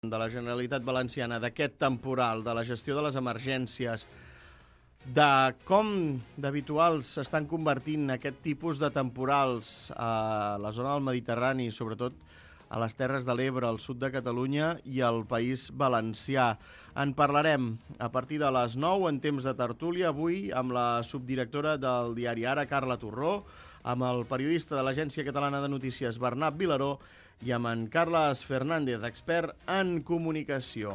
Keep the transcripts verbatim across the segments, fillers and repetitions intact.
de la Generalitat Valenciana, d'aquest temporal, de la gestió de les emergències, de com d'habituals s'estan convertint aquest tipus de temporals a la zona del Mediterrani, sobretot a les Terres de l'Ebre, al sud de Catalunya i al País Valencià. En parlarem a partir de les nou en temps de tertúlia, avui amb la subdirectora del diari Ara, Carla Torró, amb el periodista de l'Agència Catalana de Notícies, Bernat Vilaró, i amb en Carles Fernández, expert en comunicació.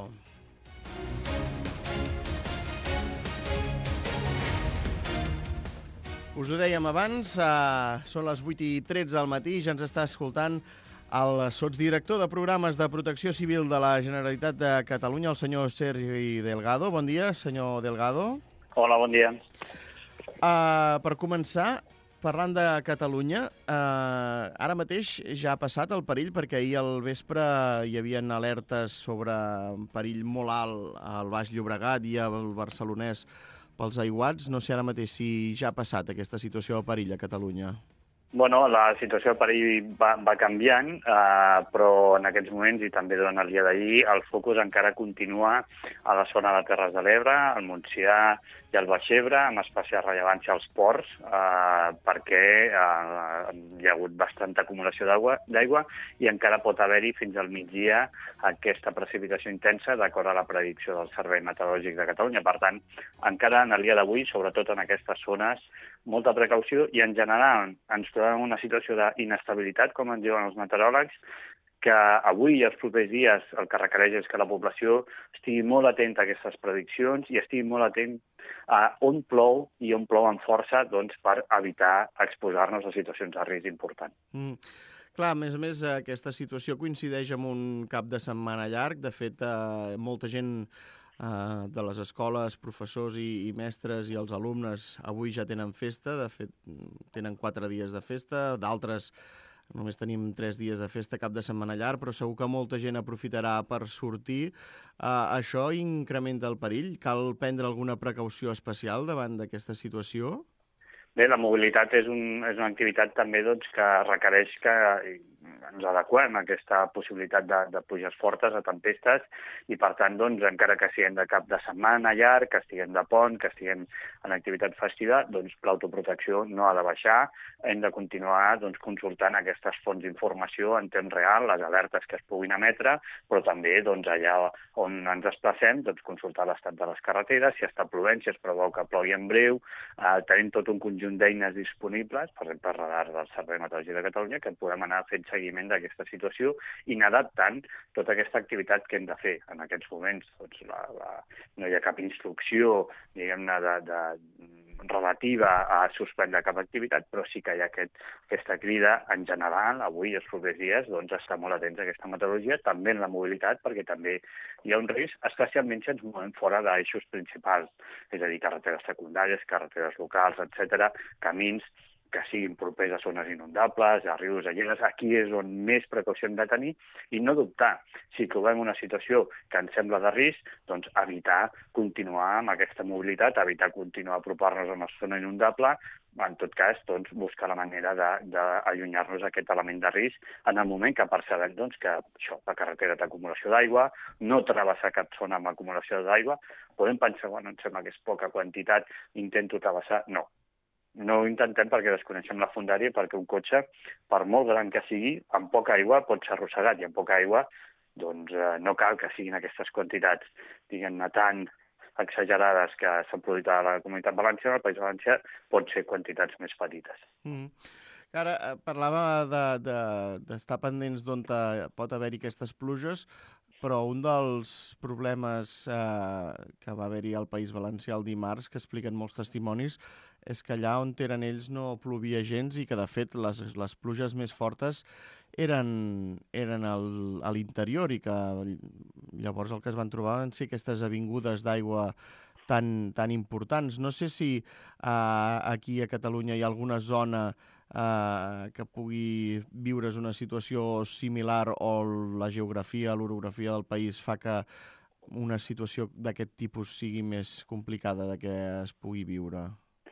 Us ho dèiem abans, eh, són les vuit i tretze del matí, ja ens està escoltant el sotsdirector de programes de protecció civil de la Generalitat de Catalunya, el senyor Sergi Delgado. Bon dia, senyor Delgado. Hola, bon dia. Uh, per començar, parlant de Catalunya, uh, ara mateix ja ha passat el perill, perquè ahir al vespre hi havia alertes sobre un perill molt alt al Baix Llobregat i al Barcelonès pels aiguats. No sé ara mateix si ja ha passat aquesta situació de perill a Catalunya. Bueno, la situació de perill va, va canviant, eh, però en aquests moments, i també durant el dia d'ahir, el focus encara continua a la zona de Terres de l'Ebre, al Montsià i al Baix Ebre, amb especial rellevància als ports, eh, perquè eh, hi ha hagut bastanta acumulació d'aigua i encara pot haver-hi fins al migdia aquesta precipitació intensa d'acord a la predicció del Servei Meteorològic de Catalunya. Per tant, encara en el dia d'avui, sobretot en aquestes zones, molta precaució i en general ens trobem en una situació d'inestabilitat, com en diuen els meteoròlegs, que avui i els propers dies el que requereix és que la població estigui molt atenta a aquestes prediccions i estigui molt atent a on plou i on plou amb força, doncs, per evitar exposar-nos a situacions de risc important. Mm. Clar, a més a més, aquesta situació coincideix amb un cap de setmana llarg. De fet, eh, molta gent Uh, de les escoles, professors i, i mestres i els alumnes avui ja tenen festa. De fet, tenen quatre dies de festa, d'altres només tenim tres dies de festa, cap de setmana llarg, però segur que molta gent aprofitarà per sortir. Uh, això incrementa el perill? Cal prendre alguna precaució especial davant d'aquesta situació? Bé, la mobilitat és, un, és una activitat també doncs, que requereix que ens adequem a aquesta possibilitat de, de pluges fortes, de tempestes, i per tant, doncs, encara que siguem de cap de setmana llarg, que estiguem de pont, que estiguem en activitat festiva, doncs l'autoprotecció no ha de baixar. Hem de continuar doncs, consultant aquestes fonts d'informació en temps real, les alertes que es puguin emetre, però també doncs, allà on ens desplacem, doncs, consultar l'estat de les carreteres, si està plovent, si es preveu que plogui en breu. Eh, tenim tot un conjunt d'eines disponibles, per exemple, el radar del Servei Meteorològic de Catalunya, que podem anar fent seguiment d'aquesta situació i anar adaptant tota aquesta activitat que hem de fer en aquests moments. Doncs la, la, no hi ha cap instrucció, diguem-ne, de, de relativa a suspendre cap activitat, però sí que hi ha aquest, aquesta crida en general, avui i els propers dies, doncs estar molt atents a aquesta meteorologia, també en la mobilitat, perquè també hi ha un risc, especialment si ens movem fora d'eixos principals, és a dir, carreteres secundàries, carreteres locals, etcètera, camins que siguin propers a zones inundables, a rius, a lleres. Aquí és on més precaució hem de tenir i no dubtar. Si trobem una situació que ens sembla de risc, doncs evitar continuar amb aquesta mobilitat, evitar continuar a apropar-nos a una zona inundable, en tot cas, doncs, buscar la manera d'allunyar-nos d'aquest element de risc en el moment que percebem doncs, que això, la carretera té acumulació d'aigua, no travessar cap zona amb acumulació d'aigua. Podem pensar, bueno, em sembla que és poca quantitat, intento travessar. No. No ho intentem perquè desconeixem la fondària, perquè un cotxe, per molt gran que sigui, amb poca aigua pot ser arrossegat, i amb poca aigua doncs, eh, no cal que siguin aquestes quantitats, diguem-ne, tan exagerades que s'han produït a la Comunitat Valenciana, al País Valencià, pot ser quantitats més petites. Mm. Ara, eh, parlava d'estar de, de, pendents d'on pot haver-hi aquestes pluges, però un dels problemes eh, que va haver-hi al País Valencià el dimarts, que expliquen molts testimonis, és que allà on eren ells no plovia gens i que, de fet, les, les pluges més fortes eren, eren al, a l'interior i que llavors el que es van trobar van ser aquestes avingudes d'aigua tan, tan importants. No sé si eh, aquí a Catalunya hi ha alguna zona eh, que pugui viure's una situació similar o la geografia, l'orografia del país fa que una situació d'aquest tipus sigui més complicada de que es pugui viure.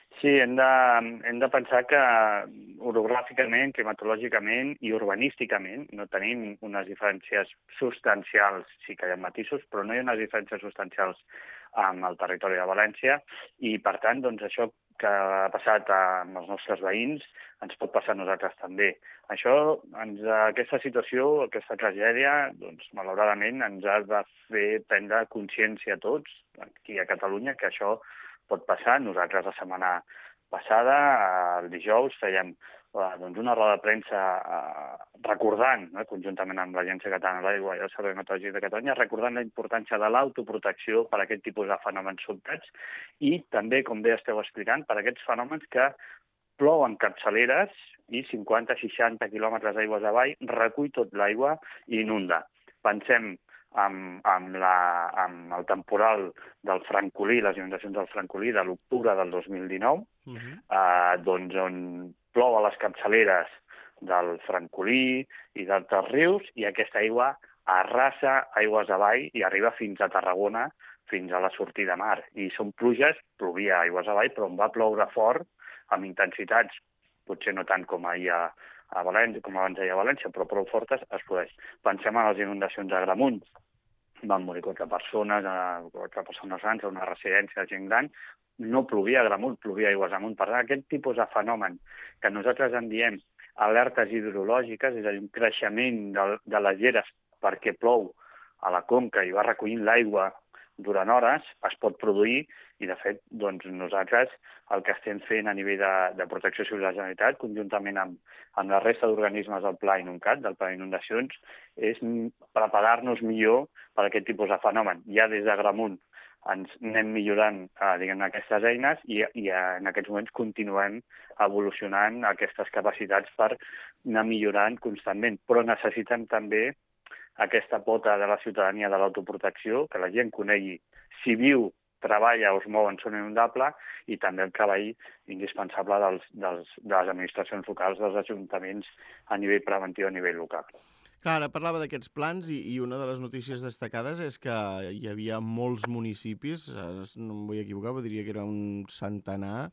Sí, hem de, hem de pensar que orogràficament, climatològicament i urbanísticament no tenim unes diferències substancials. Sí que hi ha matisos, però no hi ha unes diferències substancials amb el territori de València i, per tant, doncs, això que ha passat amb els nostres veïns ens pot passar a nosaltres també. Això, ens, aquesta situació, aquesta tragèdia, doncs, malauradament, ens ha de fer prendre consciència a tots, aquí a Catalunya, que això pot passar. Nosaltres la setmana passada, el dijous, fèiem eh, doncs una roda de premsa eh, recordant, eh, conjuntament amb l'Agència Catalana de l'Aigua i el Servei Meteorològic de Catalunya, recordant la importància de l'autoprotecció per a aquest tipus de fenòmens sobtats i també, com bé esteu explicant, per a aquests fenòmens que plouen capçaleres i cinquanta a seixanta quilòmetres d'aigües avall, recull tot l'aigua i inunda. Pensem amb, amb, la, amb el temporal del Francolí, les inundacions del Francolí de l'octubre del dos mil dinou, uh -huh. eh, doncs on plou a les capçaleres del Francolí i d'altres rius i aquesta aigua arrasa aigües avall i arriba fins a Tarragona, fins a la sortida a mar. I són pluges, plovia aigües avall, però on va ploure fort, amb intensitats, potser no tant com ahir a, a València, com abans ahir a València, però prou fortes, es produeix. Pensem en les inundacions a Gramunt, van morir quatre persones, quatre persones grans, a una residència de gent gran, no plovia a Gramunt, plovia aigües amunt. Per tant, aquest tipus de fenomen que nosaltres en diem alertes hidrològiques, és a dir, un creixement de, de les lleres perquè plou a la conca i va recollint l'aigua durant hores, es pot produir i, de fet, doncs, nosaltres el que estem fent a nivell de, de protecció civil de la Generalitat, conjuntament amb, amb la resta d'organismes del Pla Inuncat, del Pla d'Inundacions, és preparar-nos millor per a aquest tipus de fenomen. Ja des de Gramunt ens anem millorant eh, diguem, aquestes eines i, i en aquests moments continuem evolucionant aquestes capacitats per anar millorant constantment, però necessitem també aquesta pota de la ciutadania de l'autoprotecció, que la gent conegui si viu, treballa o es mou en zona inundable i també el treball indispensable dels, dels, de les administracions locals, dels ajuntaments a nivell preventiu, a nivell local. Clar, ara parlava d'aquests plans i, i una de les notícies destacades és que hi havia molts municipis, no em vull equivocar, però diria que era un centenar,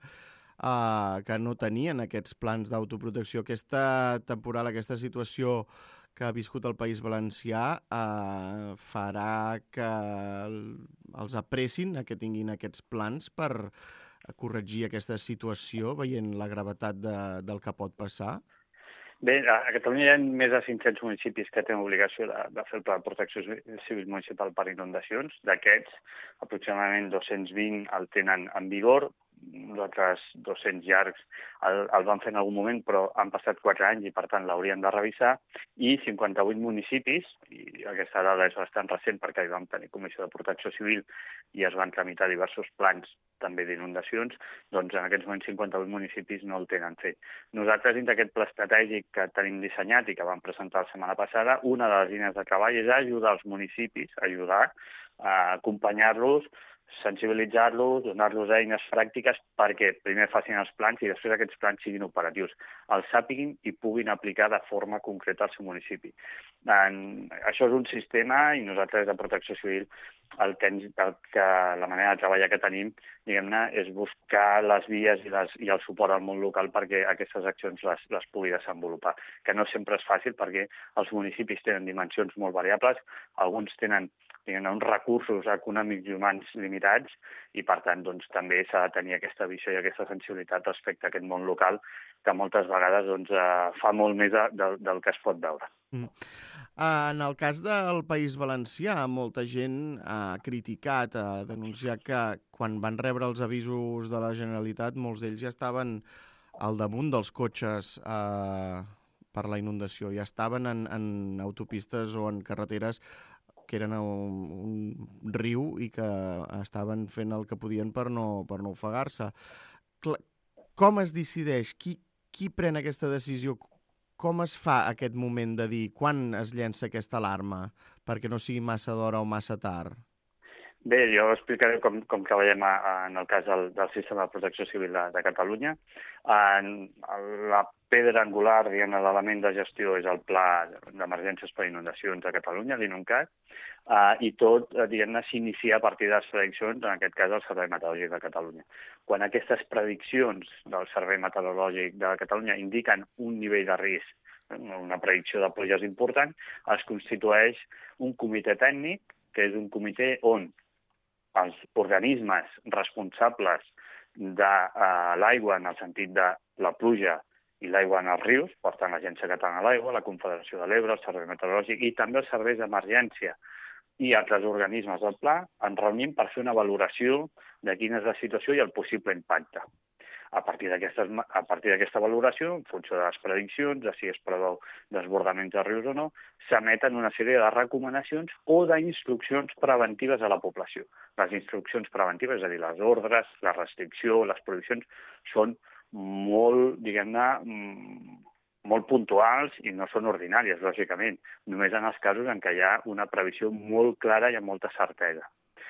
uh, que no tenien aquests plans d'autoprotecció. Aquesta temporal, aquesta situació que ha viscut el País Valencià eh, farà que els apressin a que tinguin aquests plans per corregir aquesta situació, veient la gravetat de, del que pot passar? Bé, a Catalunya hi ha més de cinc-cents municipis que tenen obligació de, de fer el pla de protecció civil municipal per inundacions. D'aquests, aproximadament dos-cents vint el tenen en vigor, nosaltres dos-cents llargs el, el van fer en algun moment, però han passat quatre anys i, per tant, l'haurien de revisar, i cinquanta-vuit municipis, i aquesta dada és bastant recent perquè hi vam tenir Comissió de Protecció Civil i es van tramitar diversos plans també d'inundacions, doncs en aquests moments cinquanta-vuit municipis no el tenen fet. Nosaltres, dins d'aquest pla estratègic que tenim dissenyat i que vam presentar la setmana passada, una de les línies de treball és ajudar els municipis, ajudar a acompanyar-los, sensibilitzar-los, donar-los eines pràctiques perquè primer facin els plans i després aquests plans siguin operatius, els sàpiguin i puguin aplicar de forma concreta al seu municipi. En, això és un sistema i nosaltres de Protecció Civil el que, el que la manera de treballar que tenim, diguem-ne, és buscar les vies i, les, i el suport al món local perquè aquestes accions les, les pugui desenvolupar, que no sempre és fàcil perquè els municipis tenen dimensions molt variables, alguns tenen uns recursos econòmics i humans limitats i, per tant, doncs, també s'ha de tenir aquesta visió i aquesta sensibilitat respecte a aquest món local que moltes vegades doncs, eh, fa molt més de, de, del que es pot veure. Mm. En el cas del País Valencià, molta gent ha criticat, ha denunciat que quan van rebre els avisos de la Generalitat, molts d'ells ja estaven al damunt dels cotxes eh, per la inundació, ja estaven en, en autopistes o en carreteres que eren un, un riu i que estaven fent el que podien per no, per no ofegar-se. Com es decideix? Qui, qui pren aquesta decisió? Com es fa aquest moment de dir quan es llença aquesta alarma perquè no sigui massa d'hora o massa tard? Bé, jo explicaré com, com treballem a, a, en el cas del, del sistema de protecció civil de, de Catalunya. En, la pedra angular, diguem, l'element de gestió és el Pla d'Emergències per Inundacions de Catalunya, l'INUNCAT, uh, i tot, uh, diguem-ne, s'inicia a partir de les prediccions, en aquest cas, del Servei Meteorològic de Catalunya. Quan aquestes prediccions del Servei Meteorològic de Catalunya indiquen un nivell de risc, una predicció de pluges important, es constitueix un comitè tècnic, que és un comitè on els organismes responsables de uh, l'aigua, en el sentit de la pluja i l'aigua en els rius, per tant, l'Agència Catalana de l'Aigua, la Confederació de l'Ebre, el Servei Meteorològic i també els serveis d'emergència i altres organismes del Pla, ens reunim per fer una valoració de quina és la situació i el possible impacte. A partir d'aquesta valoració, en funció de les prediccions, de si es preveu desbordaments de rius o no, s'emeten una sèrie de recomanacions o d'instruccions preventives a la població. Les instruccions preventives, és a dir, les ordres, la restricció, les prohibicions, són molt, diguem-ne, molt puntuals i no són ordinàries, lògicament, només en els casos en què hi ha una previsió molt clara i amb molta certesa.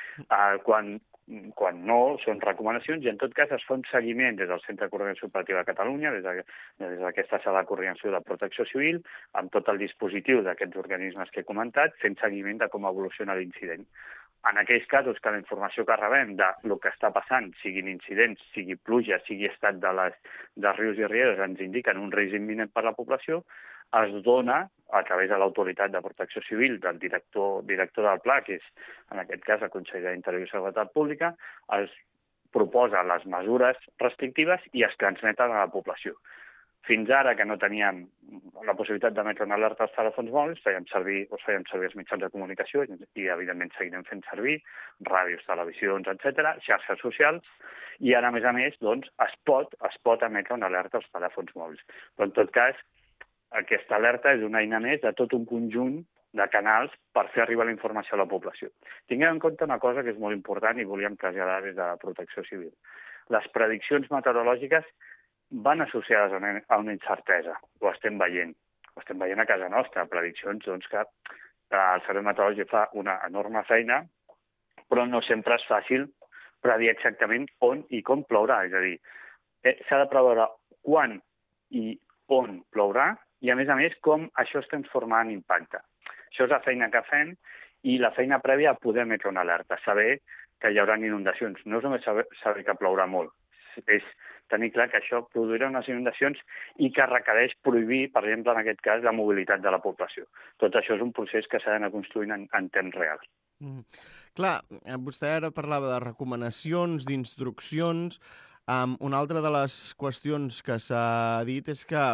Uh, quan, quan no, són recomanacions i en tot cas es fa un seguiment des del Centre de Coordinació Operativa de Catalunya, des d'aquesta sala de coordinació de Protecció Civil, amb tot el dispositiu d'aquests organismes que he comentat, fent seguiment de com evoluciona l'incident. En aquells casos que la informació que rebem de lo que està passant, siguin incidents, sigui pluja, sigui estat de, les, de rius i rieres, ens indiquen un risc imminent per a la població, es dona, a través de l'autoritat de protecció civil, del director, director del Pla, que és, en aquest cas, el conseller d'Interior i Seguretat Pública, es proposa les mesures restrictives i es transmeten a la població. Fins ara, que no teníem la possibilitat d'emetre una alerta als telèfons mòbils, fèiem servir, o fèiem servir els mitjans de comunicació i, evidentment, seguirem fent servir ràdios, televisions, etcètera, xarxes socials, i ara, a més a més, doncs, es pot, es pot emetre una alerta als telèfons mòbils. Però, en tot cas, aquesta alerta és una eina més de tot un conjunt de canals per fer arribar la informació a la població. Tinguem en compte una cosa que és molt important i volíem traslladar des de Protecció Civil. Les prediccions meteorològiques van associades a una incertesa, ho estem veient. Ho estem veient a casa nostra, prediccions doncs, que el Servei Meteorològic fa una enorme feina, però no sempre és fàcil predir exactament on i com plourà. És a dir, s'ha de preveure quan i on plourà i, a més a més, com això es transforma en impacte. Això és la feina que fem i la feina prèvia a poder emetre una alerta, saber que hi haurà inundacions. No és només saber, saber que plourà molt, és tenir clar que això produirà unes inundacions i que requereix prohibir, per exemple, en aquest cas, la mobilitat de la població. Tot això és un procés que s'ha d'anar construint en, en temps real. Mm. Clar, vostè ara parlava de recomanacions, d'instruccions. Um, una altra de les qüestions que s'ha dit és que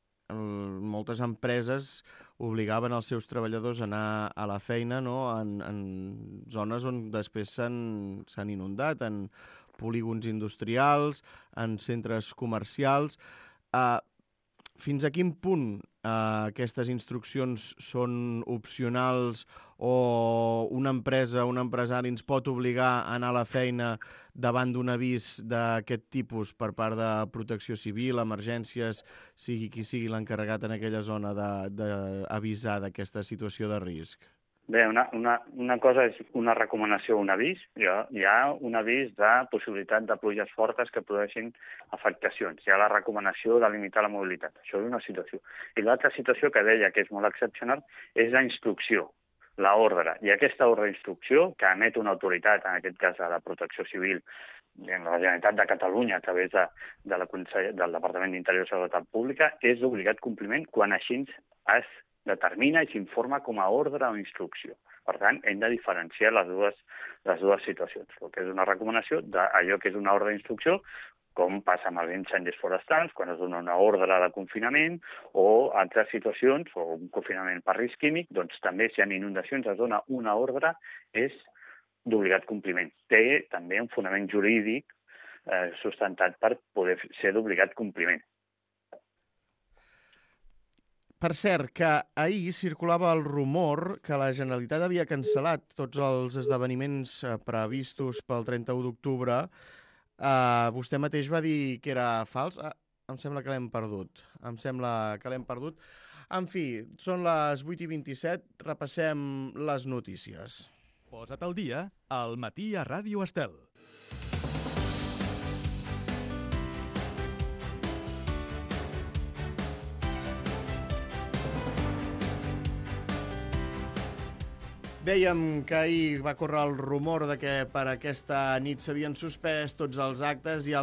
um, moltes empreses obligaven els seus treballadors a anar a la feina, no?, en, en zones on després s'han inundat, en polígons industrials, en centres comercials. Uh, fins a quin punt uh, aquestes instruccions són opcionals o una empresa, un empresari ens pot obligar a anar a la feina davant d'un avís d'aquest tipus per part de Protecció Civil, emergències, sigui qui sigui l'encarregat en aquella zona d'avisar d'aquesta situació de risc? Bé, una, una, una cosa és una recomanació o un avís. Hi ha, hi ha un avís de possibilitat de pluges fortes que produeixin afectacions. Hi ha la recomanació de limitar la mobilitat. Això és una situació. I l'altra situació que deia que és molt excepcional és la instrucció, la ordre. I aquesta ordre d'instrucció que emet una autoritat, en aquest cas de la Protecció Civil, en la Generalitat de Catalunya, a través de, de la Consell, del Departament d'Interior i Seguretat Pública, és d'obligat compliment quan així es determina i s'informa com a ordre o instrucció. Per tant, hem de diferenciar les dues, les dues situacions. El que és una recomanació d'allò que és una ordre d'instrucció, com passa amb els incendis forestals, quan es dona una ordre de confinament, o altres situacions, o un confinament per risc químic, doncs també si hi ha inundacions es dona una ordre, és d'obligat compliment. Té també un fonament jurídic eh, sustentat per poder ser d'obligat compliment. Per cert, que ahir circulava el rumor que la Generalitat havia cancel·lat tots els esdeveniments previstos pel trenta-u d'octubre. Uh, vostè mateix va dir que era fals. Uh, em sembla que l'hem perdut. Em sembla que l'hem perdut. En fi, són les vuit i vint-i-set. Repassem les notícies. Posa't al dia al Matí a Ràdio Estel. Dèiem que ahir va córrer el rumor de que per aquesta nit s'havien suspès tots els actes i